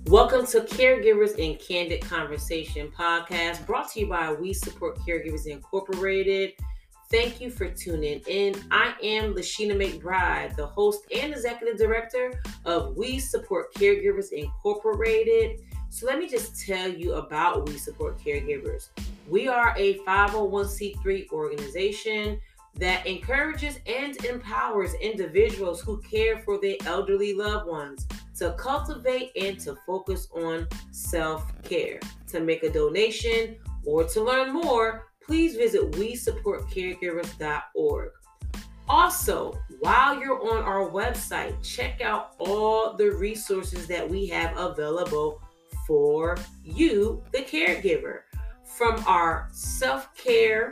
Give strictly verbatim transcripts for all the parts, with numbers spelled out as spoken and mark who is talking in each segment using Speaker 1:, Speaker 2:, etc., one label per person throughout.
Speaker 1: Welcome to Caregivers in Candid Conversation podcast, brought to you by We Support Caregivers Incorporated. Thank you for tuning in. I am Lashina McBride, the host and executive director of We Support Caregivers Incorporated. So let me just tell you about We Support Caregivers. We are a five oh one c three organization that encourages and empowers individuals who care for their elderly loved ones to cultivate and to focus on self-care. To make a donation or to learn more, please visit we support caregivers dot org. Also, while you're on our website, check out all the resources that we have available for you, the caregiver. From our self-care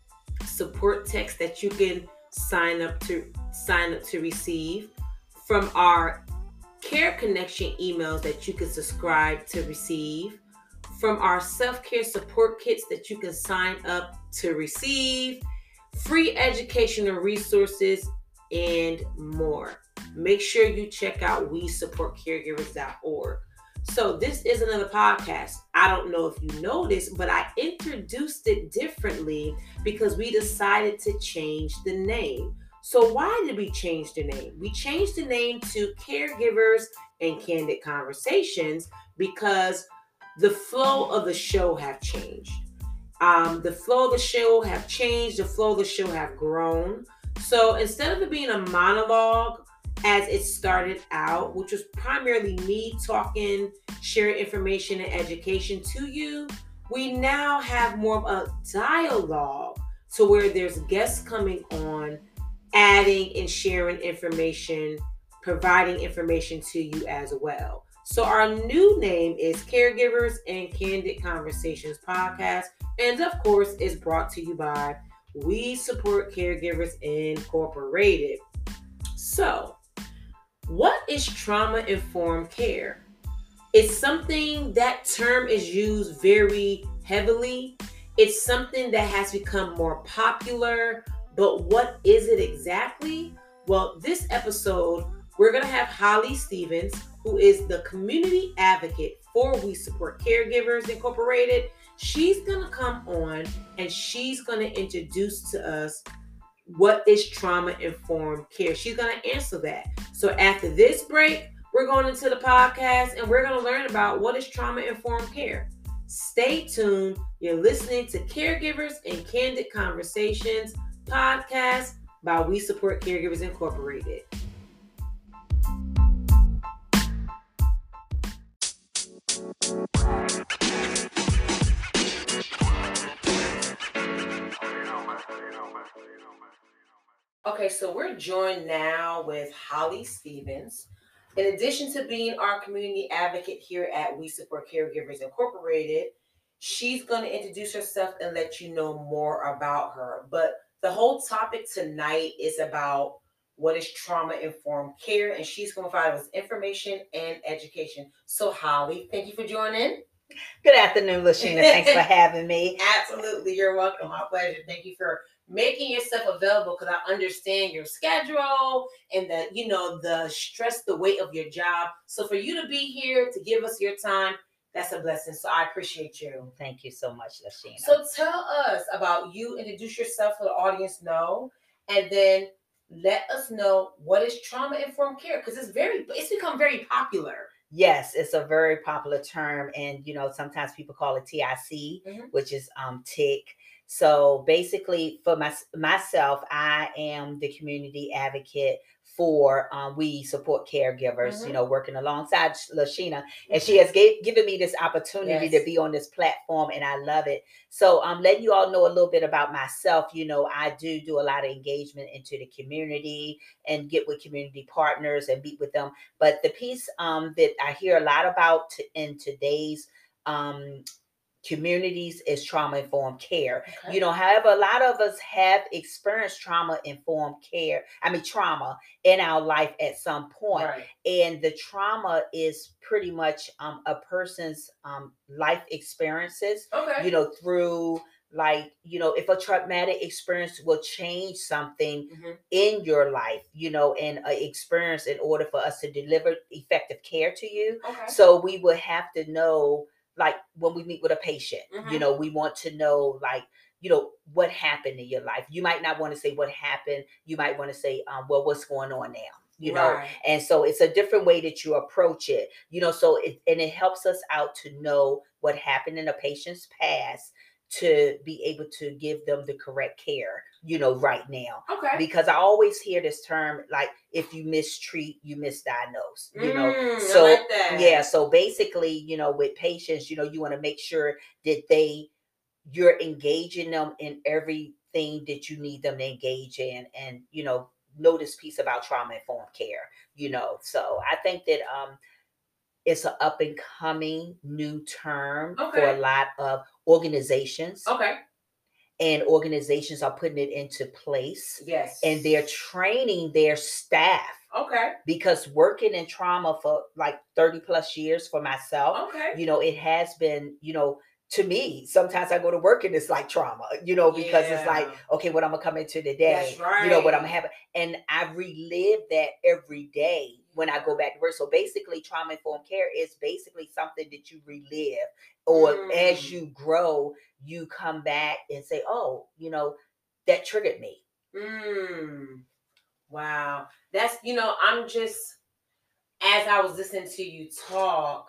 Speaker 1: support text that you can sign up to sign up to receive, from our Care Connection emails that you can subscribe to receive, from our self-care support kits that you can sign up to receive, free educational resources, and more. Make sure you check out we support caregivers dot org. So this is another podcast. I don't know if you noticed, but I introduced it differently because we decided to change the name. So why did we change the name? We changed the name to Caregivers and Candid Conversations because the flow of the show have changed. Um, the flow of the show have changed. The flow of the show have grown. So instead of it being a monologue as it started out, which was primarily me talking, sharing information and education to you, we now have more of a dialogue to where there's guests coming on, adding and sharing information, providing information to you as well. So our new name is Caregivers and Candid Conversations Podcast, and of course is brought to you by We Support Caregivers Incorporated. So, what is trauma-informed care? It's something, that term is used very heavily. It's something that has become more popular, but what is it exactly? Well, this episode, we're going to have Holly Stevens, who is the community advocate for We Support Caregivers Incorporated. She's going to come on and she's going to introduce to us what is trauma-informed care. She's going to answer that. So after this break, we're going into the podcast and we're going to learn about what is trauma-informed care. Stay tuned. You're listening to Caregivers and Candid Conversations podcast by We Support Caregivers Incorporated. Okay, so we're joined now with Holly Stevens. In addition to being our community advocate here at We Support Caregivers Incorporated, she's going to introduce herself and let you know more about her. But the whole topic tonight is about what is trauma-informed care, and she's going to provide us information and education. So, Holly, thank you for joining.
Speaker 2: Good afternoon, Lashina. Thanks for having me.
Speaker 1: Absolutely. You're welcome. My pleasure. Thank you for making yourself available, because I understand your schedule and the, you know, the stress, the weight of your job. So for you to be here to give us your time, that's a blessing. So I appreciate you.
Speaker 2: Thank you so much, Lashina.
Speaker 1: So tell us about you. Introduce yourself so the audience know, and then let us know what is trauma-informed care, because it's very, it's become very popular.
Speaker 2: Yes, it's a very popular term, and you know, sometimes people call it T I C, mm-hmm. which is um T I C. So basically, for my, myself, I am the community advocate for um, We Support Caregivers, mm-hmm. you know, working alongside Lashina. Mm-hmm. And she has gave, given me this opportunity yes. to be on this platform, and I love it. So um, letting you all know a little bit about myself, you know, I do do a lot of engagement into the community and get with community partners and meet with them. But the piece um, that I hear a lot about t- in today's um communities is trauma-informed care. Okay. You know, however, a lot of us have experienced trauma-informed care, I mean, trauma in our life at some point. Right. And the trauma is pretty much um, a person's um, life experiences, okay. you know, through like, you know, if a traumatic experience will change something
Speaker 1: Mm-hmm.
Speaker 2: in your life, you know, and a experience in order for us to deliver effective care to you.
Speaker 1: Okay.
Speaker 2: So we would have to know, like when we meet with a patient,
Speaker 1: Mm-hmm.
Speaker 2: you know, we want to know, like, you know, what happened in your life. You might not want to say what happened. You might want to say, um, well, what's going on now? You know,
Speaker 1: Right.
Speaker 2: and so it's a different way that you approach it, you know, so it, and it helps us out to know what happened in a patient's past to be able to give them the correct care, you know, right now.
Speaker 1: Okay.
Speaker 2: Because I always hear this term, like, if you mistreat, you misdiagnose, you know.
Speaker 1: Mm,
Speaker 2: So,
Speaker 1: I like that.
Speaker 2: yeah, so basically, you know, with patients, you know, you want to make sure that they, you're engaging them in everything that you need them to engage in, and, you know, know this piece about trauma informed care, you know. So I think that um it's an up and coming new term
Speaker 1: Okay.
Speaker 2: for a lot of organizations.
Speaker 1: Okay.
Speaker 2: And organizations are putting it into place.
Speaker 1: Yes.
Speaker 2: And they're training their staff.
Speaker 1: Okay.
Speaker 2: Because working in trauma for like thirty plus years for myself,
Speaker 1: okay.
Speaker 2: you know, it has been, you know, to me, sometimes I go to work and it's like trauma, you know, because yeah. it's like, okay, what I'm gonna come into today,
Speaker 1: That's right.
Speaker 2: you know, what I'm having, and I relive that every day when I go back to work. So basically, trauma informed care is basically something that you relive, or mm. as you grow, you come back and say, oh, you know, that triggered me.
Speaker 1: Mm. Wow, that's, you know, I'm just, as I was listening to you talk,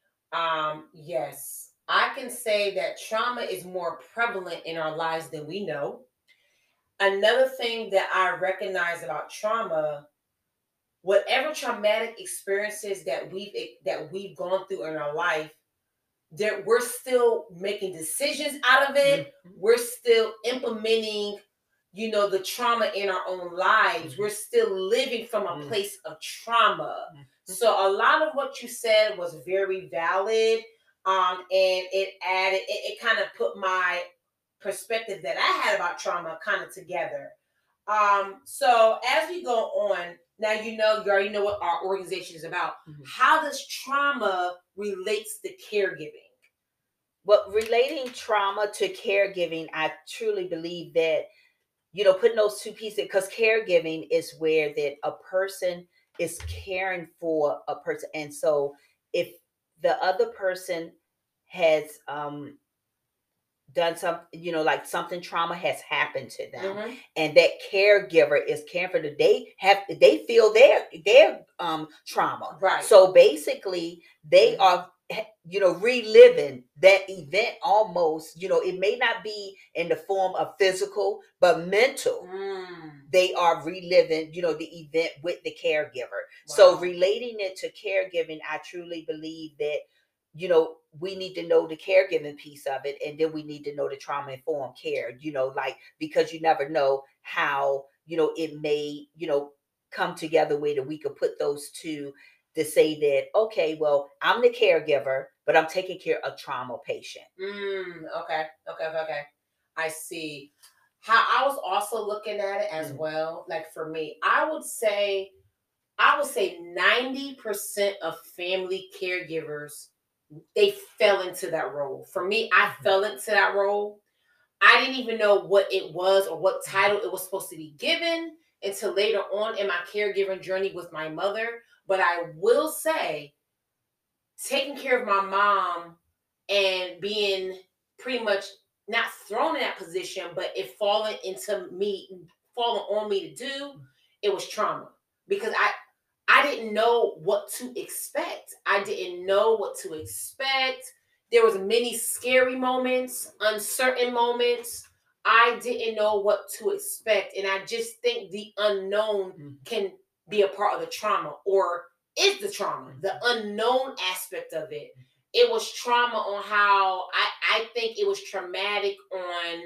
Speaker 1: um, yes, I can say that trauma is more prevalent in our lives than we know. Another thing that I recognize about trauma, whatever traumatic experiences that we've that we've gone through in our life, that we're still making decisions out of it. Mm-hmm. We're still implementing, you know, the trauma in our own lives. Mm-hmm. We're still living from a mm-hmm. place of trauma. Mm-hmm. So a lot of what you said was very valid. Um, and it added, it, it kind of put my perspective that I had about trauma kind of together. Um, so as we go on, now you know, you already know what our organization is about. Mm-hmm. How does trauma relates to caregiving?
Speaker 2: Well, relating trauma to caregiving, I truly believe that, you know, putting those two pieces, because caregiving is where that a person is caring for a person. And so if the other person has um, done something, you know, like something trauma has happened to them, mm-hmm. and that caregiver is caring for them, they have, they feel their, their um, trauma.
Speaker 1: Right.
Speaker 2: So basically they mm-hmm. are, you know, reliving that event almost, you know, it may not be in the form of physical, but mental. Mm. They are reliving, you know, the event with the caregiver. Wow. So relating it to caregiving, I truly believe that, you know, we need to know the caregiving piece of it, and then we need to know the trauma-informed care, you know, like, because you never know how, you know, it may, you know, come together where that we could put those two to say that, okay, well, I'm the caregiver, but I'm taking care of a trauma patient.
Speaker 1: Mm, okay, okay, okay. I see. How I was also looking at it as mm. well, like for me, I would say, I would say ninety percent of family caregivers, they fell into that role. For me, I mm-hmm. fell into that role. I didn't even know what it was or what title it was supposed to be given until later on in my caregiving journey with my mother. But I will say, taking care of my mom and being pretty much not thrown in that position, but it falling into me, falling on me to do, it was trauma. Because I, I didn't know what to expect. I didn't know what to expect. There was many scary moments, uncertain moments. I didn't know what to expect. And I just think the unknown mm-hmm. can be a part of the trauma, or is the trauma, mm-hmm. the unknown aspect of it. It was trauma on how, I, I think it was traumatic on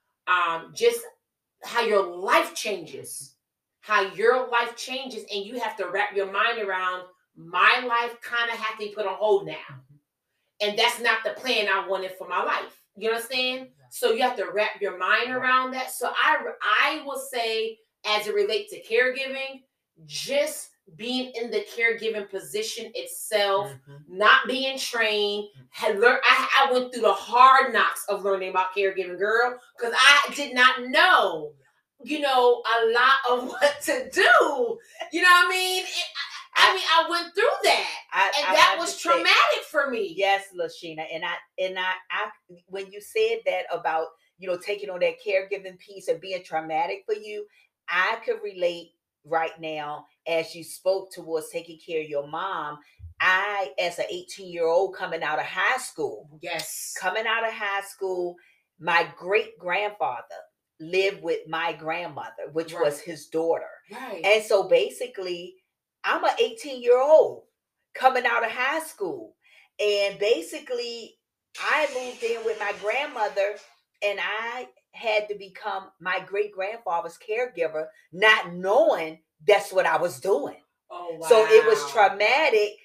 Speaker 1: um, just how your life changes. How your life changes, and you have to wrap your mind around, my life kind of has to be put on hold now. Mm-hmm. And that's not the plan I wanted for my life. You understand? Yeah. So you have to wrap your mind yeah. around that. So I, I will say, as it relates to caregiving, just being in the caregiving position itself, mm-hmm. not being trained, had learned. I, I went through the hard knocks of learning about caregiving, girl, because I did not know, you know, a lot of what to do. You know what I mean? It, I, I mean, I went through that, I, and I, that I was traumatic for me.
Speaker 2: Yes, Lashina, and I and I, I when you said that about, you know, taking on that caregiving piece and being traumatic for you, I could relate right now as you spoke towards taking care of your mom. I, as an eighteen year old coming out of high school,
Speaker 1: yes,
Speaker 2: coming out of high school, my great grandfather lived with my grandmother, which right. was his daughter.
Speaker 1: Right.
Speaker 2: And so basically, I'm an eighteen year old coming out of high school. And basically, I moved in with my grandmother, and I had to become my great grandfather's caregiver, not knowing that's what I was doing.
Speaker 1: Oh, wow.
Speaker 2: So it was traumatic.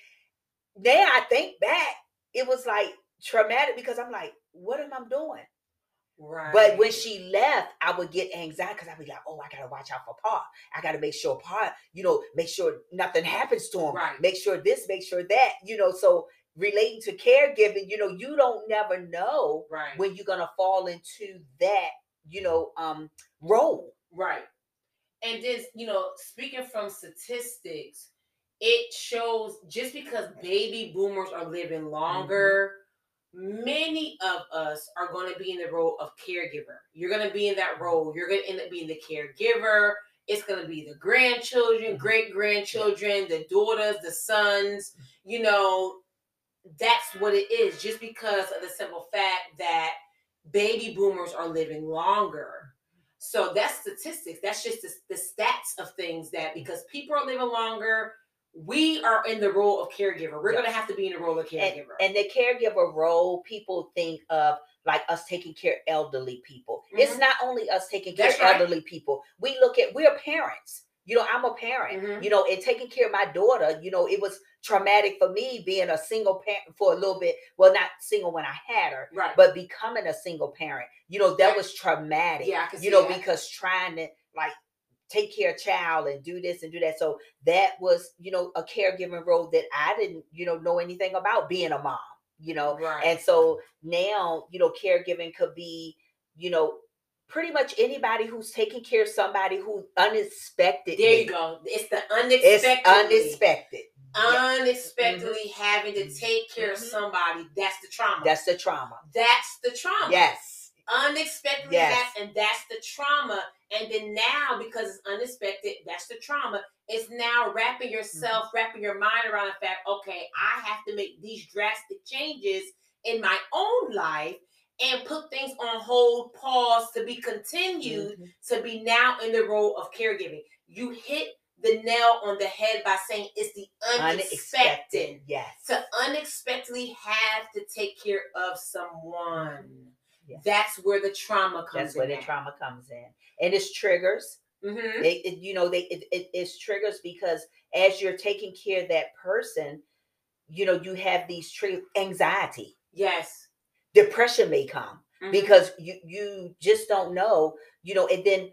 Speaker 2: Now I think back, it was like traumatic because I'm like, what am I doing?
Speaker 1: Right.
Speaker 2: But when she left, I would get anxiety because I'd be like, oh, I got to watch out for Pa. I got to make sure Pa, you know, make sure nothing happens to him.
Speaker 1: Right.
Speaker 2: Make sure this, make sure that, you know, so relating to caregiving, you know, you don't never know
Speaker 1: right.
Speaker 2: when you're going to fall into that, you know, um, role.
Speaker 1: Right. And then, you know, speaking from statistics, it shows just because baby boomers are living longer, mm-hmm. many of us are going to be in the role of caregiver. You're going to be in that role. You're going to end up being the caregiver. It's going to be the grandchildren, mm-hmm. great-grandchildren, the daughters, the sons. You know, that's what it is, just because of the simple fact that baby boomers are living longer. So that's statistics. That's just the, the stats of things, that because people are living longer, we are in the role of caregiver. We're yeah. going to have to be in the role of caregiver.
Speaker 2: And, and the caregiver role, people think of like us taking care of elderly people. Mm-hmm. It's not only us taking care That's of right. elderly people. We look at, we're parents. You know, I'm a parent, mm-hmm. you know, and taking care of my daughter, you know, it was traumatic for me being a single parent for a little bit. Well, not single when I had her,
Speaker 1: right.
Speaker 2: but becoming a single parent, you know, that right. was traumatic,
Speaker 1: yeah, I can
Speaker 2: you know,
Speaker 1: that.
Speaker 2: because trying to like take care of child and do this and do that. So that was, you know, a caregiving role that I didn't, you know, know anything about being a mom, you know,
Speaker 1: right.
Speaker 2: and so now, you know, caregiving could be, you know, pretty much anybody who's taking care of somebody who unexpected.
Speaker 1: There you go. It's the unexpected.
Speaker 2: It's unexpected.
Speaker 1: Unexpectedly
Speaker 2: mm-hmm.
Speaker 1: having to take care mm-hmm. of somebody. That's the trauma.
Speaker 2: That's the trauma.
Speaker 1: That's the trauma.
Speaker 2: Yes.
Speaker 1: Unexpectedly
Speaker 2: yes.
Speaker 1: that, and that's the trauma. And then now, because it's unexpected, that's the trauma. It's now wrapping yourself, mm-hmm. wrapping your mind around the fact, okay, I have to make these drastic changes in my own life and put things on hold, pause, to be continued, mm-hmm. to be now in the role of caregiving. You hit the nail on the head by saying it's the unexpected. unexpected.
Speaker 2: Yes.
Speaker 1: To unexpectedly have to take care of someone.
Speaker 2: Yes.
Speaker 1: That's where the trauma comes in.
Speaker 2: That's where
Speaker 1: in
Speaker 2: the
Speaker 1: at.
Speaker 2: trauma comes in. And it's triggers.
Speaker 1: Mm-hmm.
Speaker 2: They, it, you know, they it, it, it's triggers because as you're taking care of that person, you know, you have these triggers. Anxiety.
Speaker 1: Yes.
Speaker 2: Depression may come mm-hmm. because you, you just don't know, you know, and then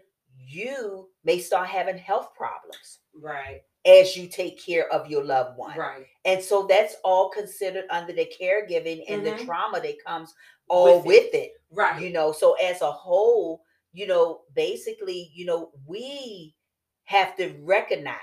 Speaker 2: you may start having health problems.
Speaker 1: Right.
Speaker 2: As you take care of your loved one.
Speaker 1: Right.
Speaker 2: And so that's all considered under the caregiving and
Speaker 1: mm-hmm.
Speaker 2: the trauma that comes all with, with it.
Speaker 1: it. Right.
Speaker 2: You know, so as a whole, you know, basically, you know, we have to recognize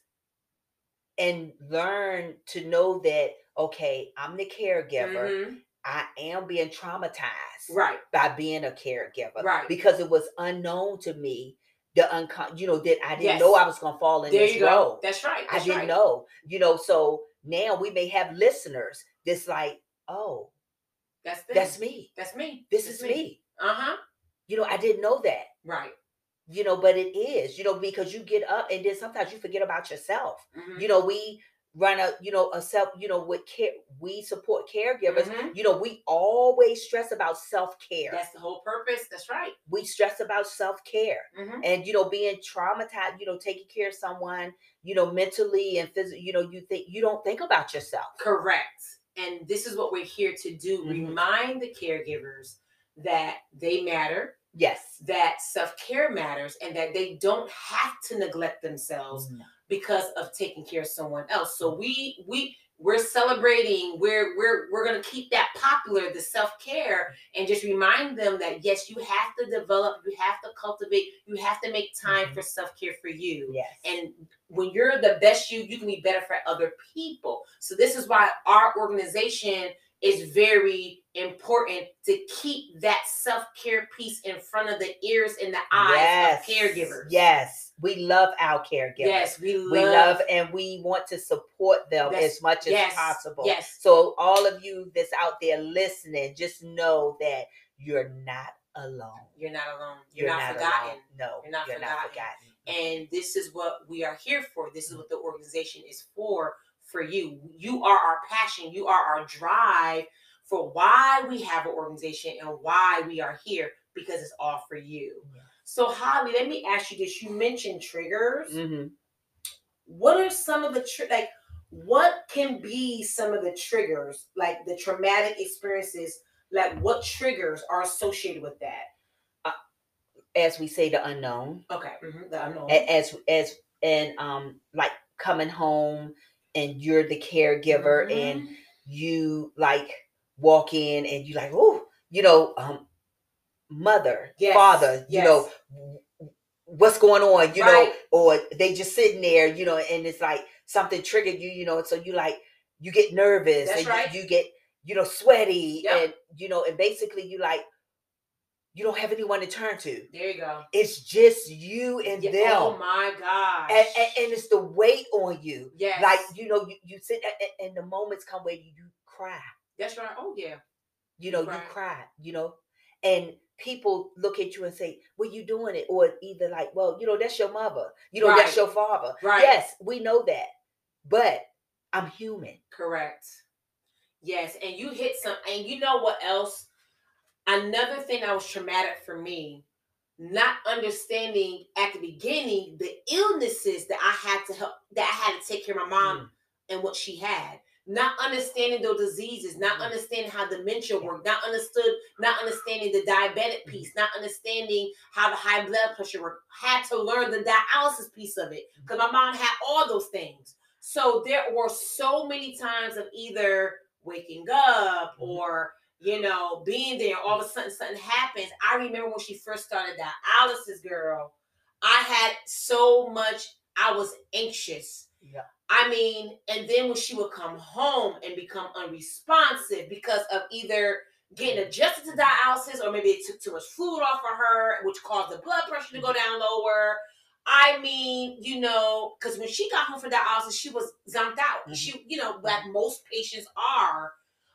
Speaker 2: and learn to know that, okay, I'm the caregiver.
Speaker 1: Mm-hmm.
Speaker 2: I am being traumatized
Speaker 1: right.
Speaker 2: by being a caregiver.
Speaker 1: Right.
Speaker 2: Because it was unknown to me. The uncon, you know, that I didn't
Speaker 1: yes.
Speaker 2: know I was going to fall in
Speaker 1: there
Speaker 2: this
Speaker 1: you
Speaker 2: role.
Speaker 1: Go. That's right. That's
Speaker 2: I didn't
Speaker 1: right.
Speaker 2: know, you know, so now we may have listeners that's like, oh,
Speaker 1: that's
Speaker 2: that's me.
Speaker 1: That's me.
Speaker 2: This
Speaker 1: that's
Speaker 2: is me. me.
Speaker 1: Uh-huh.
Speaker 2: You know, I didn't know that.
Speaker 1: Right.
Speaker 2: You know, but it is, you know, because you get up and then sometimes you forget about yourself.
Speaker 1: Mm-hmm.
Speaker 2: You know, we run a, you know, a self, you know, with care, we support caregivers.
Speaker 1: Mm-hmm.
Speaker 2: You know, we always stress about self-care.
Speaker 1: That's the whole purpose. That's right.
Speaker 2: We stress about self-care
Speaker 1: mm-hmm.
Speaker 2: and, you know, being traumatized, you know, taking care of someone, you know, mentally and physically, you know, you think, you don't think about yourself.
Speaker 1: Correct. And this is what we're here to do. Mm-hmm. Remind the caregivers that they matter.
Speaker 2: Yes.
Speaker 1: that self-care matters and that they don't have to neglect themselves
Speaker 2: No.
Speaker 1: because of taking care of someone else. So we we we're celebrating, we're we're we're gonna keep that popular, the self-care, and just remind them that yes, you have to develop, you have to cultivate, you have to make time
Speaker 2: Mhm.
Speaker 1: for self-care for you.
Speaker 2: Yes.
Speaker 1: And when you're the best you, you can be better for other people. So this is why our organization is very important, to keep that self-care piece in front of the ears and the eyes
Speaker 2: Yes.
Speaker 1: of caregivers.
Speaker 2: Yes. We love our caregivers.
Speaker 1: Yes, we love,
Speaker 2: we love and we want to support them
Speaker 1: That's-
Speaker 2: as much
Speaker 1: yes,
Speaker 2: as possible.
Speaker 1: yes.
Speaker 2: So all of you that's out there listening, just know that you're not alone.
Speaker 1: You're not alone. You're, you're not, not forgotten.
Speaker 2: Alone. No,
Speaker 1: you're not
Speaker 2: you're
Speaker 1: forgotten.
Speaker 2: not forgotten.
Speaker 1: And this is what we are here for. This is what the organization is for, for you. You are our passion. You are our drive for why we have an organization and why we are here, because it's all for you. Yeah. So Holly, let me ask you this. You mentioned triggers.
Speaker 2: Mm-hmm.
Speaker 1: What are some of the, tri- like, what can be some of the triggers, like the traumatic experiences, like what triggers are associated with that?
Speaker 2: Uh, as we say, the unknown.
Speaker 1: Okay. Mm-hmm. The unknown.
Speaker 2: As, as, and um, like coming home and you're the caregiver mm-hmm. and you like walk in and you like, oh, you know, um, mother, yes. father, you yes. know, what's going on, you right. know, or they just sitting there, you know, and it's like something triggered you, you know, and so you like, you get nervous.
Speaker 1: That's
Speaker 2: and
Speaker 1: right.
Speaker 2: you, you get, you know, sweaty
Speaker 1: yep.
Speaker 2: and, you know, and basically you like, you don't have anyone to turn to.
Speaker 1: There you go.
Speaker 2: It's just you and
Speaker 1: yeah.
Speaker 2: them.
Speaker 1: Oh my gosh.
Speaker 2: And, and, and it's the weight on you.
Speaker 1: Yes.
Speaker 2: Like, you know, you, you sit and, and the moments come where you, you cry.
Speaker 1: That's right. Oh yeah.
Speaker 2: You know, you, you cry, you know, and people look at you and say, well, you doing it? Or either like, well, you know, that's your mother. You know, right. that's your father.
Speaker 1: Right.
Speaker 2: Yes, we know that. But I'm human.
Speaker 1: Correct. Yes. And you hit some, and you know what else? Another thing that was traumatic for me, not understanding at the beginning the illnesses that I had to help, that I had to take care of my mom mm. and what she had. Not understanding those diseases, not mm. understanding how dementia yeah. worked, not understood, not understanding the diabetic piece, mm. not understanding how the high blood pressure worked. Had to learn the dialysis piece of it because my mom had all those things. So there were so many times of either waking up mm. or you know, being there, all of a sudden something happens. I remember when she first started dialysis, girl, I had so much, I was anxious.
Speaker 2: Yeah.
Speaker 1: I mean, and then when she would come home and become unresponsive because of either getting adjusted to dialysis or maybe it took too much fluid off of her, which caused the blood pressure to go down lower. I mean, you know, because when she got home from dialysis, she was zonked out. Mm-hmm. She, you know, like most patients are.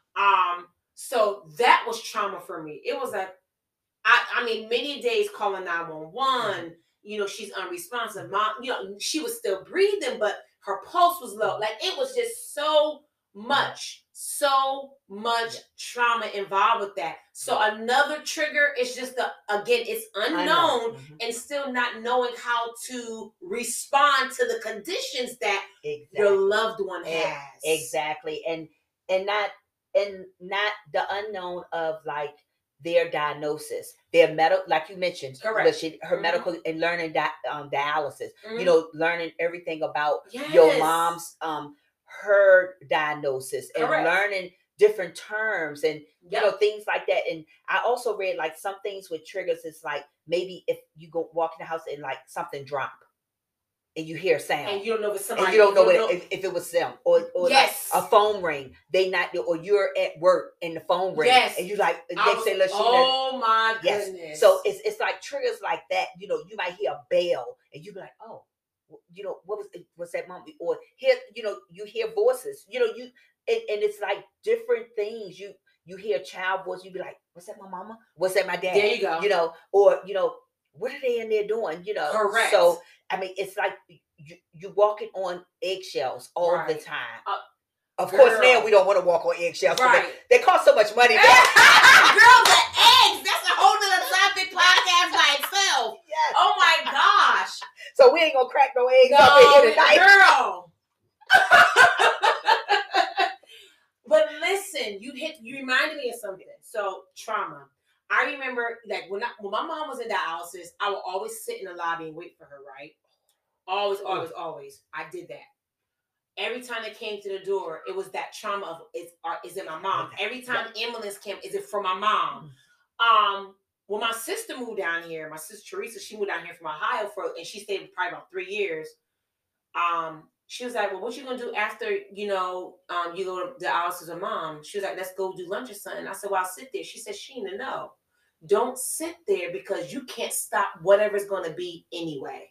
Speaker 1: Um, So that was trauma for me. It was like, I, I mean, many days calling nine one one, mm-hmm. you know, she's unresponsive. Mom, you know, she was still breathing, but her pulse was low. Like it was just so much, so much yeah. trauma involved with that. So another trigger is just the, again, it's unknown mm-hmm. and still not knowing how to respond to the conditions that exactly. your loved one has.
Speaker 2: Exactly. And, and not, And not the unknown of like their diagnosis, their medical, like you mentioned,
Speaker 1: correct.
Speaker 2: She, her mm-hmm. medical and learning di- um, dialysis,
Speaker 1: mm-hmm.
Speaker 2: you know, learning everything about
Speaker 1: yes.
Speaker 2: your mom's, um, her diagnosis and
Speaker 1: correct.
Speaker 2: learning different terms and,
Speaker 1: yep.
Speaker 2: you know, things like that. And I also read like some things with triggers. It's like, maybe if you go walk in the house and like something drop. And you hear a sound,
Speaker 1: and you don't know if it's somebody.
Speaker 2: And you don't know,
Speaker 1: you don't
Speaker 2: if, know. if it was them, or or
Speaker 1: yes.
Speaker 2: like a phone ring. They not, or you're at work and the phone ring,
Speaker 1: yes.
Speaker 2: and you like they
Speaker 1: was,
Speaker 2: say, "Let's."
Speaker 1: Oh my
Speaker 2: yes.
Speaker 1: goodness!
Speaker 2: So it's it's like triggers like that. You know, you might hear a bell, and you be like, "Oh, you know, what was was that moment?" Or hear, you know, you hear voices. You know, you and, and it's like different things. You you hear a child voice, you be like, "Was that my mama? Was that my dad?"
Speaker 1: There you go.
Speaker 2: You know, or you know, what are they in there doing? You know,
Speaker 1: correct.
Speaker 2: So I mean, it's like. You you walking on eggshells all
Speaker 1: right.
Speaker 2: the time.
Speaker 1: Uh,
Speaker 2: of
Speaker 1: girl.
Speaker 2: course, now we don't want to walk on eggshells.
Speaker 1: Right.
Speaker 2: They, they cost so much money.
Speaker 1: Girl, the eggs. That's a whole nother topic podcast by itself.
Speaker 2: Yes.
Speaker 1: Oh my gosh.
Speaker 2: So we ain't gonna crack no eggs
Speaker 1: no,
Speaker 2: up in here tonight.
Speaker 1: Girl. But listen, you hit you reminded me of something. So trauma. I remember, like, when, I, when my mom was in dialysis, I would always sit in the lobby and wait for her, right? Always, always, always. I did that. Every time they came to the door, it was that trauma of, is, uh, is it my mom? Every time the ambulance came, is it for my mom? Um, when my sister moved down here, my sister Teresa, she moved down here from Ohio for, and she stayed probably about three years. Um, she was like, well, what you gonna do after, you know, um, you go to the dialysis with mom? She was like, let's go do lunch or something. I said, well, I'll sit there. She said, Sheena, no. Don't sit there because you can't stop whatever's gonna be anyway.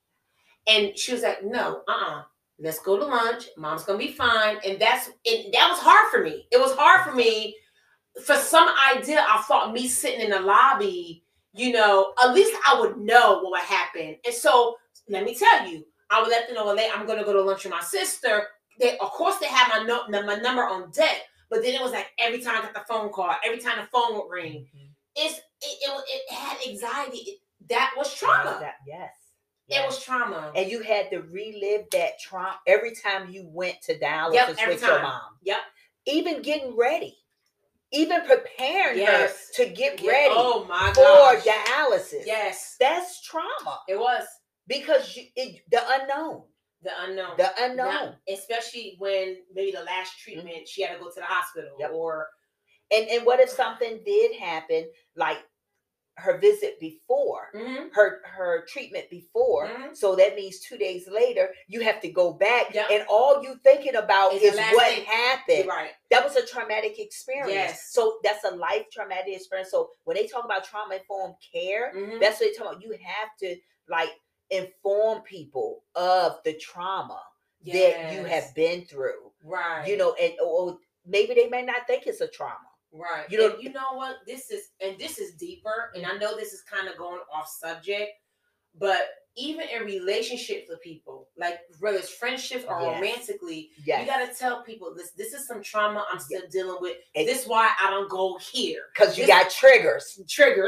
Speaker 1: And she was like, no, uh-uh. Let's go to lunch. Mom's gonna be fine. And that's it. That was hard for me. It was hard for me. For some idea, I thought me sitting in the lobby, you know, at least I would know what would happen. And so let me tell you, I would let them know, well, I'm gonna go to lunch with my sister. They, of course, they had my no, my number on deck, but then it was like every time I got the phone call, every time the phone would ring, mm-hmm. it's it, it, it had anxiety. It, that was trauma.
Speaker 2: That, yes.
Speaker 1: It yes. was trauma.
Speaker 2: And you had to relive that trauma every time you went to dialysis
Speaker 1: yep, with
Speaker 2: time. your mom.
Speaker 1: Yep.
Speaker 2: Even getting ready. Even preparing yes. her to get
Speaker 1: yeah.
Speaker 2: ready
Speaker 1: oh my
Speaker 2: for
Speaker 1: gosh.
Speaker 2: dialysis.
Speaker 1: Yes.
Speaker 2: That's trauma.
Speaker 1: It was.
Speaker 2: Because you, it, the unknown.
Speaker 1: The unknown.
Speaker 2: The unknown.
Speaker 1: Now, especially when maybe the last treatment, mm-hmm. she had to go to the hospital.
Speaker 2: Yep.
Speaker 1: or
Speaker 2: And and what if something did happen, like her visit before,
Speaker 1: mm-hmm.
Speaker 2: her her treatment before.
Speaker 1: Mm-hmm.
Speaker 2: So that means two days later, you have to go back.
Speaker 1: Yep.
Speaker 2: And all you thinking about
Speaker 1: it's
Speaker 2: is what
Speaker 1: thing.
Speaker 2: happened.
Speaker 1: Right.
Speaker 2: That was a traumatic experience.
Speaker 1: Yes.
Speaker 2: So that's a life traumatic experience. So when they talk about trauma-informed care,
Speaker 1: mm-hmm.
Speaker 2: that's what they talk about. You have to, like, inform people of the trauma yes. that you have been through.
Speaker 1: Right.
Speaker 2: You know, and or maybe they may not think it's a trauma.
Speaker 1: Right.
Speaker 2: You know,
Speaker 1: and you know what? This is, and this is deeper, and I know this is kind of going off subject, but even in relationships with people, like whether it's friendships or yes. romantically, yes. you got to tell people this, this is some trauma I'm still yes. dealing with. And this is why I don't go here.
Speaker 2: Because you
Speaker 1: this,
Speaker 2: got triggers.
Speaker 1: Triggers.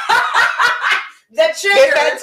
Speaker 1: The triggers.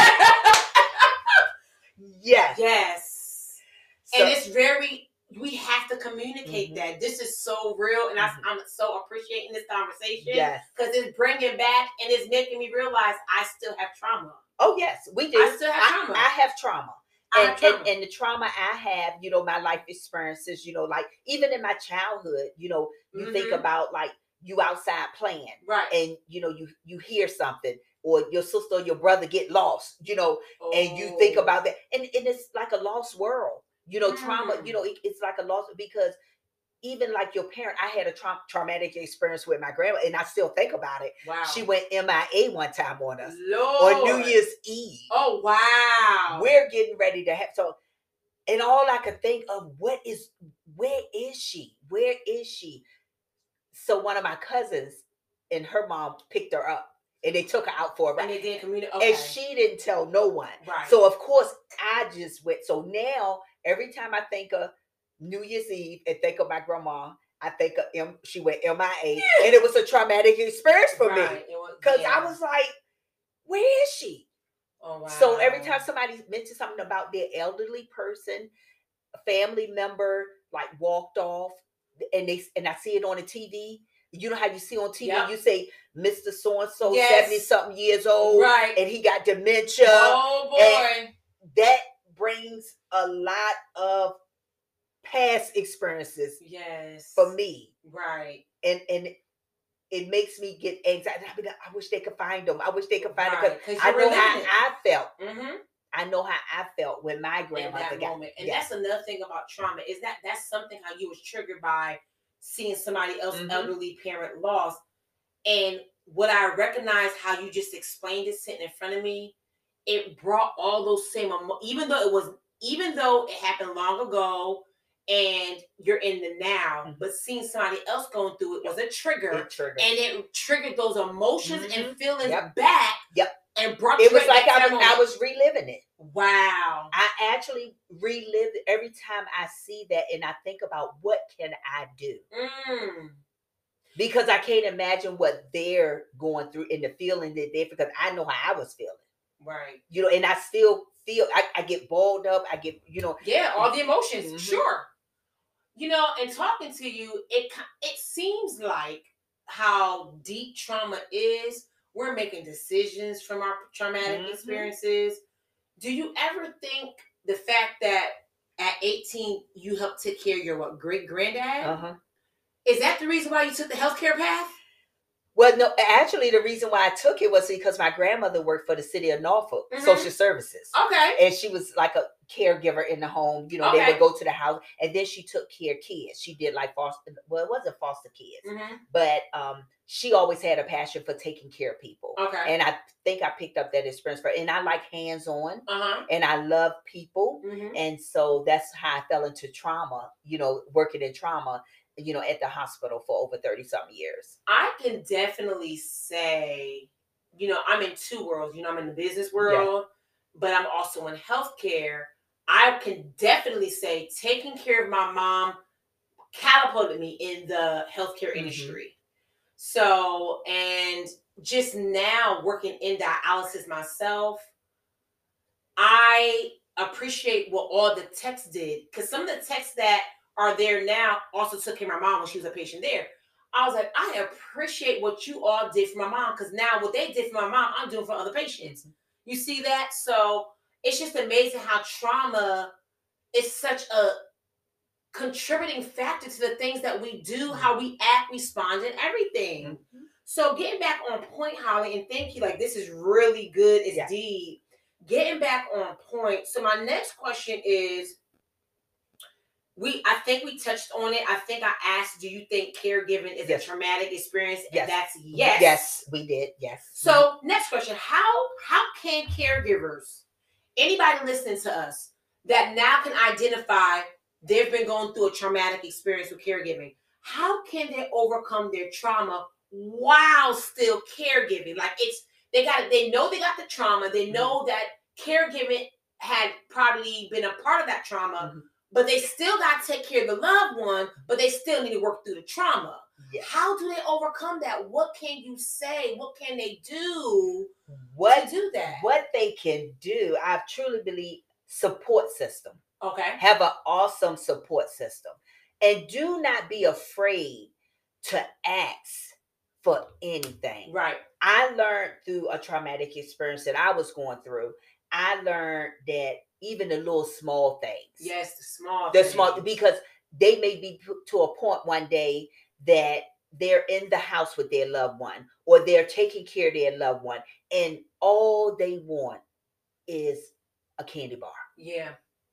Speaker 2: Yes.
Speaker 1: Yes.
Speaker 2: So,
Speaker 1: and it's very, we have to communicate mm-hmm. that this is so real, and mm-hmm. I, I'm so appreciating this conversation.
Speaker 2: Yes,
Speaker 1: because it's bringing back and it's making me realize I still have trauma.
Speaker 2: Oh yes, we do.
Speaker 1: I still have
Speaker 2: I,
Speaker 1: trauma.
Speaker 2: I have trauma.
Speaker 1: I
Speaker 2: And,
Speaker 1: have trauma.
Speaker 2: and and the trauma I have, you know, my life experiences, you know, like even in my childhood, you know, you mm-hmm. think about like you outside playing,
Speaker 1: right?
Speaker 2: And you know, you you hear something, or your sister or your brother get lost, you know, oh. and you think about that, and, and it's like a lost world. You know, mm. trauma, you know, it, it's like a loss because even like your parent, I had a tra- traumatic experience with my grandma, and I still think about it.
Speaker 1: Wow.
Speaker 2: She went M I A one time on us
Speaker 1: Lord.
Speaker 2: on New Year's Eve.
Speaker 1: Oh, wow.
Speaker 2: We're getting ready to have, so, and all I could think of, what is, where is she? Where is she? So one of my cousins and her mom picked her up. And they took her out for a ride.
Speaker 1: And they didn't communicate. Okay.
Speaker 2: And she didn't tell no one.
Speaker 1: Right.
Speaker 2: So, of course, I just went. So now, every time I think of New Year's Eve and think of my grandma, I think of M. She went M I A. Yeah. And it was a traumatic experience for right. me. Because yeah. I was like, where is she?
Speaker 1: Oh, wow.
Speaker 2: So every time somebody mentioned something about their elderly person, a family member, like walked off, and they and I see it on the T V. You know how you see on T V, yep. you say Mister So-and-so, yes. seventy-something years old,
Speaker 1: right.
Speaker 2: and he got dementia.
Speaker 1: Oh, boy.
Speaker 2: And that brings a lot of past experiences
Speaker 1: yes.
Speaker 2: for me.
Speaker 1: Right.
Speaker 2: And and it makes me get anxiety. I, mean, I wish they could find them. I wish they could find right. them. Because I know how it. I felt.
Speaker 1: Mm-hmm.
Speaker 2: I know how I felt when my grandmother
Speaker 1: that
Speaker 2: got
Speaker 1: moment. And
Speaker 2: yes.
Speaker 1: that's another thing about trauma, is that that's something how you was triggered by seeing somebody else mm-hmm. elderly parent lost. And what I recognize how you just explained it sitting in front of me, it brought all those same emo- even though it was even though it happened long ago and you're in the now, mm-hmm. but seeing somebody else going through it was a trigger,
Speaker 2: it triggered.
Speaker 1: And it triggered those emotions mm-hmm. and feelings
Speaker 2: yep.
Speaker 1: back.
Speaker 2: Yep.
Speaker 1: And brought
Speaker 2: it was like I was, I was reliving it.
Speaker 1: Wow.
Speaker 2: I actually relived it every time I see that, and I think about what can I do?
Speaker 1: Mm.
Speaker 2: Because I can't imagine what they're going through and the feeling that they're, because I know how I was feeling.
Speaker 1: Right.
Speaker 2: You know, and I still feel, I, I get balled up. I get, you know.
Speaker 1: Yeah, all the emotions.
Speaker 2: Mm-hmm.
Speaker 1: Sure. You know, and talking to you, it it seems like how deep trauma is, we're making decisions from our traumatic
Speaker 2: Mhm.
Speaker 1: experiences. Do you ever think the fact that at eighteen you helped take care of your what great granddad?
Speaker 2: Uh-huh.
Speaker 1: Is that the reason why you took the healthcare path?
Speaker 2: Well, no, actually, the reason why I took it was because my grandmother worked for the city of Norfolk
Speaker 1: Mhm.
Speaker 2: Social Services.
Speaker 1: Okay.
Speaker 2: And she was like a caregiver in the home. You know, they
Speaker 1: Okay.
Speaker 2: would go to the house, and then she took care of kids. She did like foster, well, it wasn't foster kids,
Speaker 1: Mhm.
Speaker 2: but um, she always had a passion for taking care of people.
Speaker 1: Okay.
Speaker 2: And I think I picked up that experience for, and I like hands-on,
Speaker 1: Uh-huh.
Speaker 2: and I love people.
Speaker 1: Mhm.
Speaker 2: And so that's how I fell into trauma, you know, working in trauma, you know, at the hospital for over thirty something years.
Speaker 1: I can definitely say, you know, I'm in two worlds. You know, I'm in the business
Speaker 2: Yeah.
Speaker 1: world, but I'm also in healthcare. I can definitely say taking care of my mom catapulted me in the healthcare
Speaker 2: Mhm.
Speaker 1: industry. So, and just now working in dialysis myself, I appreciate what all the techs did, because some of the techs that are there now also took care of my mom when she was a patient there. I was like, I appreciate what you all did for my mom, because now what they did for my mom, I'm doing for other patients. You see that? So it's just amazing how trauma is such a contributing factor to the things that we do,
Speaker 2: Mhm.
Speaker 1: how we act, respond, and everything.
Speaker 2: Mhm.
Speaker 1: So getting back on point, Holly, and thank you. Like, this is really good. It's
Speaker 2: Yeah.
Speaker 1: deep. Getting back on point. So my next question is, we I think we touched on it. I think I asked, do you think caregiving is
Speaker 2: Yes.
Speaker 1: a traumatic experience?
Speaker 2: Yes.
Speaker 1: And that's yes.
Speaker 2: Yes, we did. Yes.
Speaker 1: So next question, how how can caregivers, anybody listening to us that now can identify they've been going through a traumatic experience with caregiving, how can they overcome their trauma while still caregiving? Like, it's they got they know they got the trauma, they know that caregiving had probably been a part of that trauma,
Speaker 2: Mhm.
Speaker 1: but they still got to take care of the loved one, but they still need to work through the trauma.
Speaker 2: Yes.
Speaker 1: How do they overcome that? What can you say? What can they do
Speaker 2: What
Speaker 1: to do that?
Speaker 2: what they can do, I truly believe, support system.
Speaker 1: Okay.
Speaker 2: Have an awesome support system. And do not be afraid to ask for anything.
Speaker 1: Right.
Speaker 2: I learned through a traumatic experience that I was going through, I learned that even the little small things.
Speaker 1: Yes, the small
Speaker 2: The
Speaker 1: things.
Speaker 2: small, because they may be put to a point one day that they're in the house with their loved one, or they're taking care of their loved one, and all they want is a candy bar.
Speaker 1: Yeah.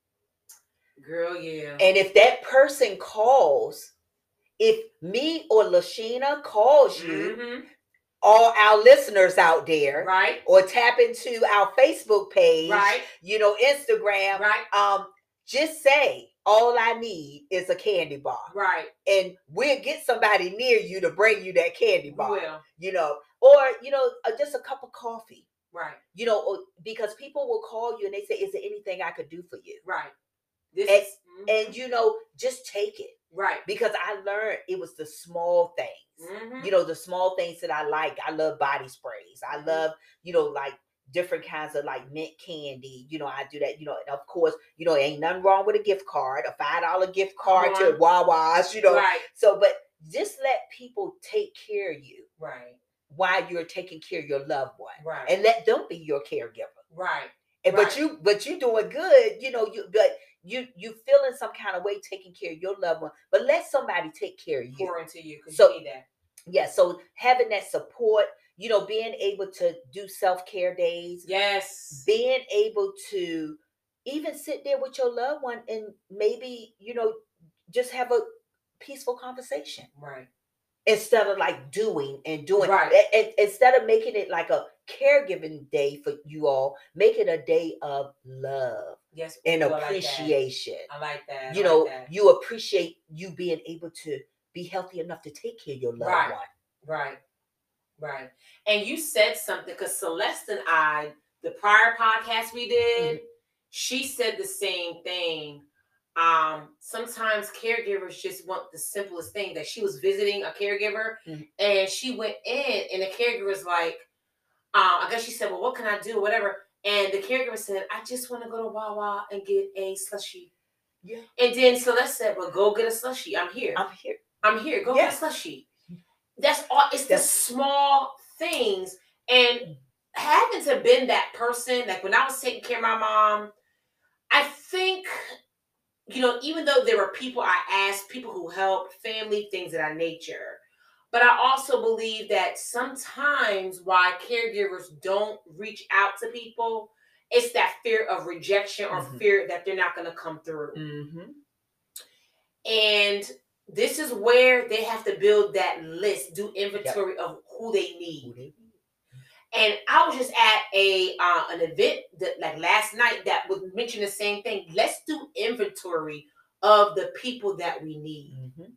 Speaker 1: Girl, yeah.
Speaker 2: And if that person calls, if me or Lashina calls you,
Speaker 1: Mhm.
Speaker 2: all our listeners out there,
Speaker 1: Right.
Speaker 2: or tap into our Facebook page,
Speaker 1: Right.
Speaker 2: you know, Instagram,
Speaker 1: Right.
Speaker 2: um, just say, all I need is a candy bar.
Speaker 1: Right.
Speaker 2: And we'll get somebody near you to bring you that candy
Speaker 1: We
Speaker 2: bar.
Speaker 1: will.
Speaker 2: You know, or, you know, uh, just a cup of coffee.
Speaker 1: Right.
Speaker 2: You know, or, because people will call you and they say, is there anything I could do for you?
Speaker 1: Right. This
Speaker 2: And,
Speaker 1: is mhm.
Speaker 2: and you know, just take it.
Speaker 1: Right.
Speaker 2: Because I learned it was the small things.
Speaker 1: Mhm.
Speaker 2: You know, the small things that I like. I love body sprays. I
Speaker 1: Mhm.
Speaker 2: love, you know, like different kinds of like mint candy. You know, I do that. You know, and of course, you know, ain't nothing wrong with a gift card, a five dollar gift card to Wawa's, you know.
Speaker 1: Right.
Speaker 2: So, but just let people take care of you.
Speaker 1: Right.
Speaker 2: While you're taking care of your loved one.
Speaker 1: Right.
Speaker 2: And let them be your caregiver.
Speaker 1: Right.
Speaker 2: And
Speaker 1: right.
Speaker 2: but you but you doing good, you know, you but you you feeling some kind of way taking care of your loved one, but let somebody take care of you.
Speaker 1: Pour into you, because
Speaker 2: so,
Speaker 1: you need that.
Speaker 2: Yeah, so having that support, you know, being able to do self-care days.
Speaker 1: Yes.
Speaker 2: Being able to even sit there with your loved one and maybe, you know, just have a peaceful conversation.
Speaker 1: Right.
Speaker 2: Instead of like doing and doing,
Speaker 1: right.
Speaker 2: and, and instead of making it like a caregiving day for you all, make it a day of love.
Speaker 1: Yes,
Speaker 2: and
Speaker 1: ooh,
Speaker 2: appreciation.
Speaker 1: I like that. I like that.
Speaker 2: You
Speaker 1: I
Speaker 2: know,
Speaker 1: like that.
Speaker 2: you appreciate you being able to be healthy enough to take care of your loved
Speaker 1: right.
Speaker 2: one.
Speaker 1: Right, right. And you said something, because Celeste and I, the prior podcast we did, mm-hmm. she said the same thing. Um, sometimes caregivers just want the simplest thing. That she was visiting a caregiver, mm-hmm. and she went in, and the caregiver was like, um, I guess she said, well, what can I do? Whatever. And the caregiver said, I just want to go to Wawa and get a slushie. Yeah. And then Celeste said, well, go get a slushie. I'm here.
Speaker 2: I'm here.
Speaker 1: I'm here. Go yeah. get a slushie. That's all. It's the
Speaker 2: That's-
Speaker 1: small things. And having to been that person, like when I was taking care of my mom, I think, you know, even though there were people I asked, people who helped, family, things of that nature, but I also believe that sometimes why caregivers don't reach out to people, it's that fear of rejection or
Speaker 2: Mhm.
Speaker 1: fear that they're not going to come through.
Speaker 2: Mhm.
Speaker 1: And this is where they have to build that list, do inventory yep. of who they need.
Speaker 2: Who they-
Speaker 1: And I was just at a uh, an event that like last night that was mentioning the same thing. Let's do inventory of the people that we need.
Speaker 2: Mhm.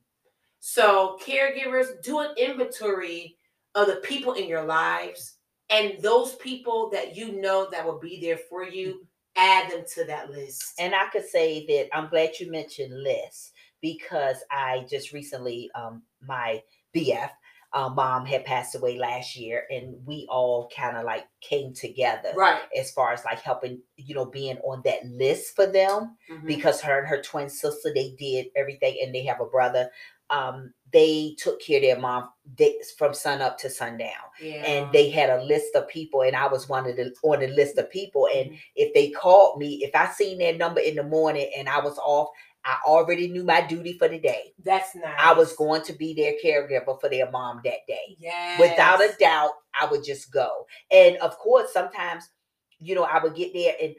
Speaker 1: So caregivers, do an inventory of the people in your lives and those people that you know that will be there for you. Add them to that list.
Speaker 2: And I could say that I'm glad you mentioned lists because I just recently, um, my B F, um, mom had passed away last year, and we all kind of like came together,
Speaker 1: right?
Speaker 2: As far as like helping, you know, being on that list for them mm-hmm. because her and her twin sister, they did everything, and they have a brother. Um, they took care of their mom they, from sun up to sundown,
Speaker 1: yeah.
Speaker 2: And they had a list of people, and I was one of the on the list of people. And mm-hmm. if they called me, if I seen their number in the morning and I was off, I already knew my duty for the day.
Speaker 1: That's nice.
Speaker 2: I was going to be their caregiver for their mom that day.
Speaker 1: Yes.
Speaker 2: Without a doubt, I would just go. And of course, sometimes, you know, I would get there and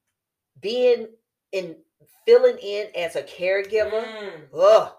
Speaker 2: being in filling in as a caregiver. Mm. Ugh,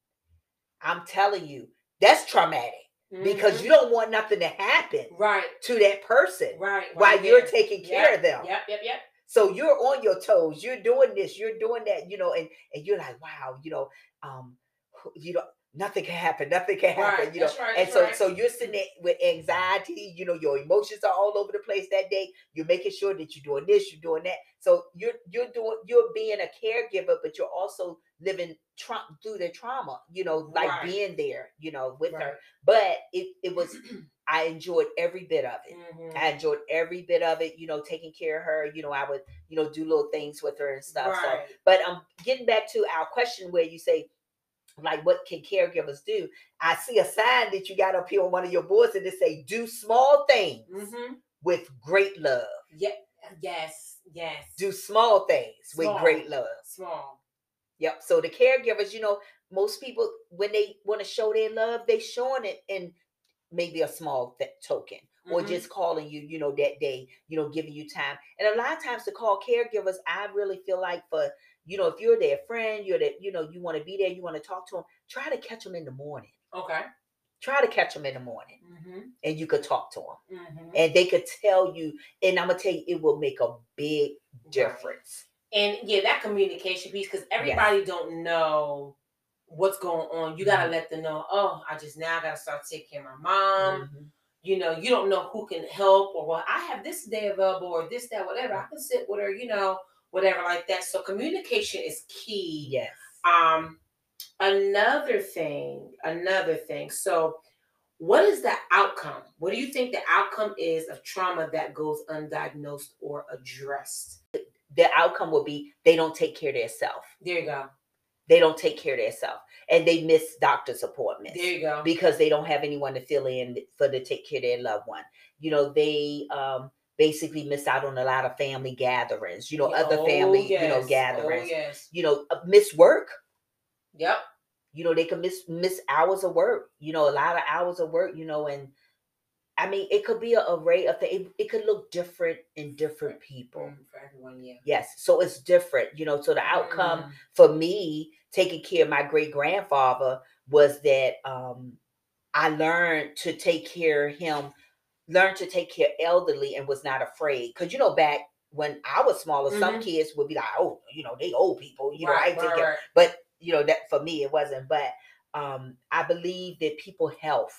Speaker 2: I'm telling you, that's traumatic. Mm-hmm. Because you don't want nothing to happen
Speaker 1: right.
Speaker 2: to that person
Speaker 1: right, right
Speaker 2: while
Speaker 1: there.
Speaker 2: You're taking care
Speaker 1: yep.
Speaker 2: of them.
Speaker 1: Yep, yep, yep.
Speaker 2: So you're on your toes. You're doing this. You're doing that. You know, and and you're like, wow. You know, um, you know, nothing can happen. Nothing can happen.
Speaker 1: Right,
Speaker 2: you know,
Speaker 1: that's right,
Speaker 2: and
Speaker 1: that's
Speaker 2: so
Speaker 1: right.
Speaker 2: so you're sitting there with anxiety. You know, your emotions are all over the place that day. You're making sure that you're doing this. You're doing that. So you're you're doing you're being a caregiver, but you're also living tra- through the trauma. You know, like
Speaker 1: right.
Speaker 2: being there. You know, with
Speaker 1: right.
Speaker 2: her. But it it was. I enjoyed every bit of it.
Speaker 1: Mm-hmm.
Speaker 2: I enjoyed every bit of it, you know, taking care of her. You know, I would, you know, do little things with her and stuff.
Speaker 1: Right.
Speaker 2: So, but um, getting back to our question where you say, like, what can caregivers do? I see a sign that you got up here on one of your boards and it say, do small things
Speaker 1: mm-hmm.
Speaker 2: with great love.
Speaker 1: Yeah. Yes. Yes.
Speaker 2: Do small things
Speaker 1: small.
Speaker 2: with great love.
Speaker 1: Small.
Speaker 2: Yep. So the caregivers, you know, most people, when they want to show their love, they showing it in maybe a small th- token or mm-hmm. just calling you, you know, that day, you know, giving you time. And a lot of times to call caregivers, I really feel like for, you know, if you're their friend, you're that, you know, you want to be there, you want to talk to them, try to catch them in the morning.
Speaker 1: Okay.
Speaker 2: Try to catch them in the morning
Speaker 1: mm-hmm.
Speaker 2: and you could talk to them
Speaker 1: mm-hmm.
Speaker 2: and they could tell you, and I'm going to tell you, it will make a big difference.
Speaker 1: Right. And yeah, that communication piece, because everybody yes. don't know what's going on. You got to mm-hmm. let them know, oh, I just now got to start taking care of my mom. Mm-hmm. You know, you don't know who can help or well, I have this day available or this, that, whatever. I can sit with her, you know, whatever like that. So communication is key.
Speaker 2: Yes.
Speaker 1: Um, another thing, another thing. So what is the outcome? What do you think the outcome is of trauma that goes undiagnosed or addressed?
Speaker 2: The outcome will be they don't take care of themselves.
Speaker 1: There you go.
Speaker 2: They don't take care of themselves and they miss doctor's appointments.
Speaker 1: There you go.
Speaker 2: Because they don't have anyone to fill in for to take care of their loved one. You know, they um, basically miss out on a lot of family gatherings, you know,
Speaker 1: yeah,
Speaker 2: other
Speaker 1: oh,
Speaker 2: family,
Speaker 1: yes.
Speaker 2: you know, gatherings,
Speaker 1: oh, yes.
Speaker 2: you know, uh, miss work.
Speaker 1: Yep.
Speaker 2: You know, they can miss, miss hours of work, you know, a lot of hours of work, you know, and I mean, it could be an array of things. It, it could look different in different people.
Speaker 1: Mm, for everyone, yeah.
Speaker 2: Yes. So it's different, you know. So the outcome
Speaker 1: mm.
Speaker 2: for me, taking care of my great grandfather, was that um, I learned to take care of him, learned to take care of elderly and was not afraid. Because, you know, back when I was smaller, mm-hmm. some kids would be like, oh, you know, they old people, you
Speaker 1: right,
Speaker 2: know, I take
Speaker 1: right,
Speaker 2: care.
Speaker 1: Right.
Speaker 2: But, you know, that for me, it wasn't. But um, I believe that people's health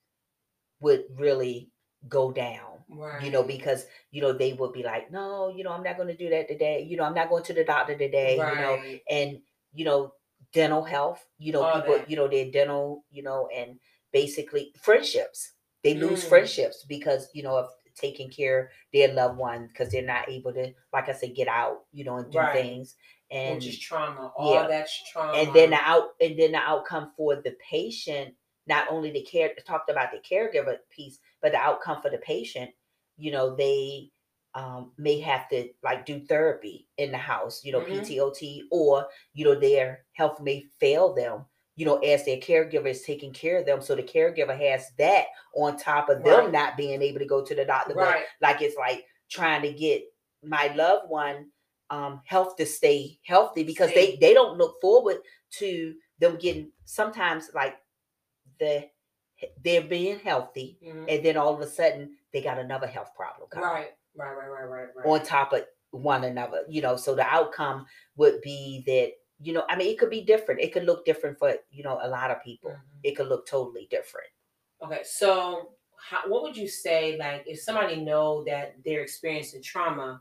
Speaker 2: would really go down,
Speaker 1: right.
Speaker 2: you know, because, you know, they would be like, no, you know, I'm not going to do that today. You know, I'm not going to the doctor today,
Speaker 1: right.
Speaker 2: you know, and, you know, dental health, you know,
Speaker 1: All
Speaker 2: people,
Speaker 1: that.
Speaker 2: you know, their dental, you know, and basically friendships, they lose
Speaker 1: mm.
Speaker 2: friendships because, you know, of taking care of their loved one because they're not able to, like I said, get out, you know, and do
Speaker 1: right.
Speaker 2: things. And
Speaker 1: which is trauma. All
Speaker 2: yeah.
Speaker 1: that's trauma.
Speaker 2: And then the out, and then the outcome for the patient not only the care talked about the caregiver piece, but the outcome for the patient. You know, they um, may have to like do therapy in the house, you know,
Speaker 1: Mhm.
Speaker 2: P T O T, or, you know, their health may fail them, you know, as their caregiver is taking care of them. So the caregiver has that on top of them
Speaker 1: Right.
Speaker 2: not being able to go to the doctor.
Speaker 1: Right.
Speaker 2: But like, it's like trying to get my loved one um, health to stay healthy, because
Speaker 1: Stay.
Speaker 2: they, they don't look forward to them getting, sometimes like the they're being healthy,
Speaker 1: Mhm.
Speaker 2: and then all of a sudden they got another health problem coming
Speaker 1: Right. Right. Right. Right. Right. Right.
Speaker 2: on top of one another, you know. So the outcome would be that, you know, I mean, it could be different. It could look different for, you know, a lot of people.
Speaker 1: Mhm.
Speaker 2: It could look totally different.
Speaker 1: Okay, so how, what would you say, like, if somebody know that they're experiencing trauma,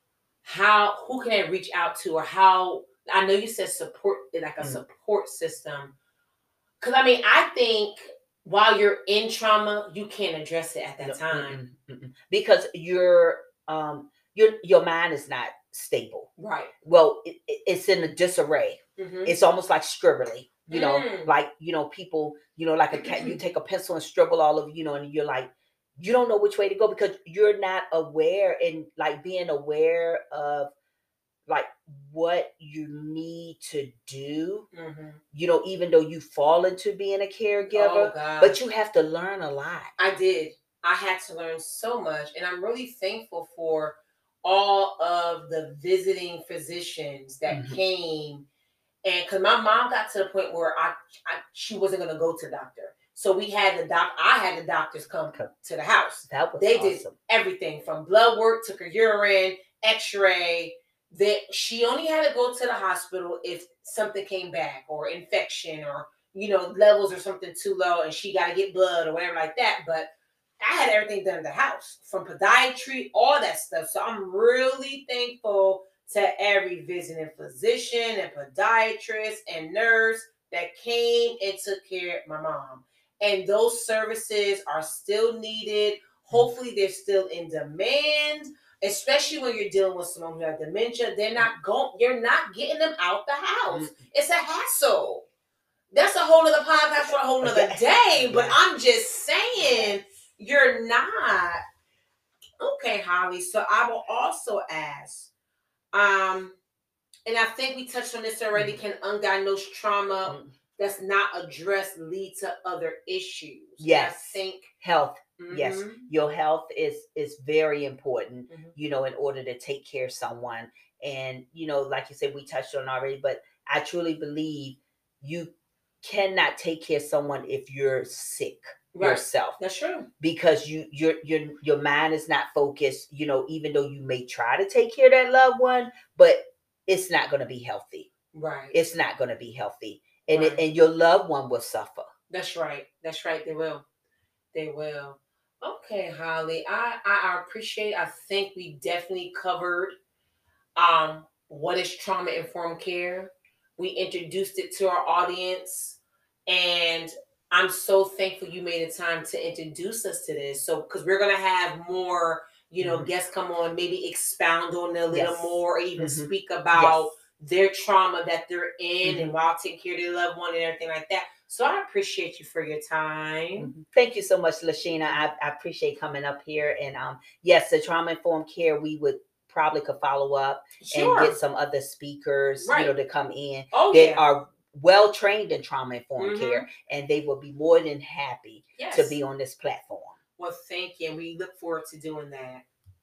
Speaker 1: how, who can they reach out to, or how, I know you said support, like a
Speaker 2: Mm.
Speaker 1: support system. Because, I mean, I think while you're in trauma, you can't address it at that
Speaker 2: No,
Speaker 1: time.
Speaker 2: mm-mm, mm-mm. Because your um your your mind is not stable.
Speaker 1: Right.
Speaker 2: Well, it, it- it's in a disarray.
Speaker 1: Mm-hmm.
Speaker 2: It's almost like scribbling, you know,
Speaker 1: Mm.
Speaker 2: like, you know, people, you know, like a cat, you take a pencil and scribble all of, you know, and you're like, you don't know which way to go, because you're not aware, and like being aware of like what you need to do,
Speaker 1: Mm-hmm.
Speaker 2: you know, even though you fall into being a caregiver,
Speaker 1: Oh, God.
Speaker 2: but you have to learn a lot.
Speaker 1: I did. I had to learn so much, and I'm really thankful for all of the visiting physicians that
Speaker 2: Mhm.
Speaker 1: came. And because my mom got to the point where I, I she wasn't going to go to the doctor, so we had the doc. I had the doctors come
Speaker 2: Okay.
Speaker 1: to the house.
Speaker 2: That was
Speaker 1: They
Speaker 2: awesome.
Speaker 1: did everything from blood work, took her urine, X-ray. That she only had to go to the hospital if something came back, or infection, or, you know, levels or something too low, and she got to get blood or whatever like that. But I had everything done at the house, from podiatry, all that stuff. So I'm really thankful to every visiting physician and podiatrist and nurse that came and took care of my mom. And those services are still needed. Hopefully they're still in demand, especially when you're dealing with someone who has dementia. They're not going, you're not getting them out the house.
Speaker 2: Mm.
Speaker 1: It's a hassle. That's a whole other podcast for a whole nother
Speaker 2: Yes.
Speaker 1: day. But
Speaker 2: Yes.
Speaker 1: I'm just saying,
Speaker 2: Yes.
Speaker 1: you're not. Okay, Holly. So I will also ask, um, and I think we touched on this already,
Speaker 2: Mhm.
Speaker 1: can undiagnosed trauma
Speaker 2: Mm.
Speaker 1: that's not addressed lead to other issues?
Speaker 2: Yes.
Speaker 1: And I think
Speaker 2: Health.
Speaker 1: mhm,
Speaker 2: Yes. Your health is is very important,
Speaker 1: mhm.
Speaker 2: you know, in order to take care of someone. And, you know, like you said, we touched on already, but I truly believe you cannot take care of someone if you're sick
Speaker 1: Right.
Speaker 2: yourself,
Speaker 1: That's true.
Speaker 2: because you your your your mind is not focused, you know, even though you may try to take care of that loved one, but it's not going to be healthy.
Speaker 1: Right.
Speaker 2: It's not going to be healthy. And it,
Speaker 1: Right.
Speaker 2: and your loved one will suffer.
Speaker 1: That's right. That's right. They will. They will. Okay, Holly. I, I appreciate, I think we definitely covered um what is trauma informed care. We introduced it to our audience, and I'm so thankful you made the time to introduce us to this. So, because we're gonna have more, you know,
Speaker 2: Mhm.
Speaker 1: guests come on, maybe expound on it a little
Speaker 2: Yes.
Speaker 1: more, or even
Speaker 2: Mhm.
Speaker 1: speak about
Speaker 2: Yes.
Speaker 1: their trauma that they're in,
Speaker 2: Mhm.
Speaker 1: and while taking care of their loved one and everything like that. So I appreciate you for your time.
Speaker 2: Mhm. Thank you so much, Lashina. I, I appreciate coming up here. And um, yes, the trauma informed care, we would probably could follow up
Speaker 1: Sure.
Speaker 2: and get some other speakers,
Speaker 1: Right.
Speaker 2: you know, to come in
Speaker 1: Oh,
Speaker 2: that
Speaker 1: yeah.
Speaker 2: are well trained in trauma informed
Speaker 1: Mhm.
Speaker 2: care, and they will be more than happy
Speaker 1: Yes.
Speaker 2: to be on this platform.
Speaker 1: Well, thank you. And we look forward to doing that.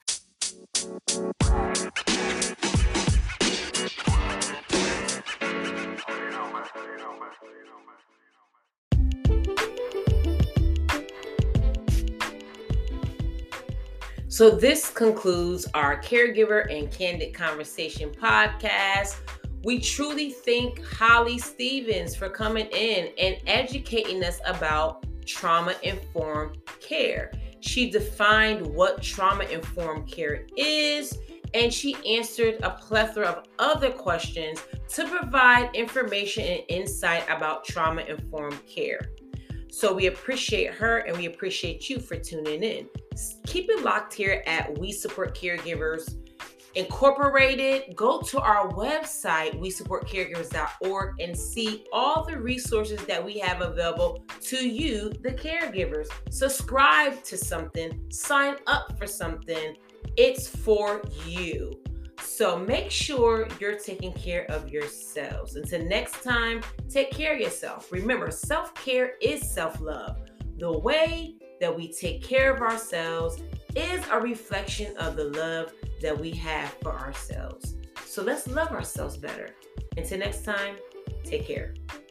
Speaker 1: So this concludes our Caregiver and Candid Conversation podcast. We truly thank Holly Stevens for coming in and educating us about trauma-informed care. She defined what trauma-informed care is, and she answered a plethora of other questions to provide information and insight about trauma-informed care. So we appreciate her, and we appreciate you for tuning in. Keep it locked here at We Support Caregivers. Incorporated, go to our website, we support caregivers dot org, and see all the resources that we have available to you, the caregivers. Subscribe to something, sign up for something. It's for you. So make sure you're taking care of yourselves. Until next time, take care of yourself. Remember, self-care is self-love. The way that we take care of ourselves is a reflection of the love that we have for ourselves. So let's love ourselves better. Until next time, take care.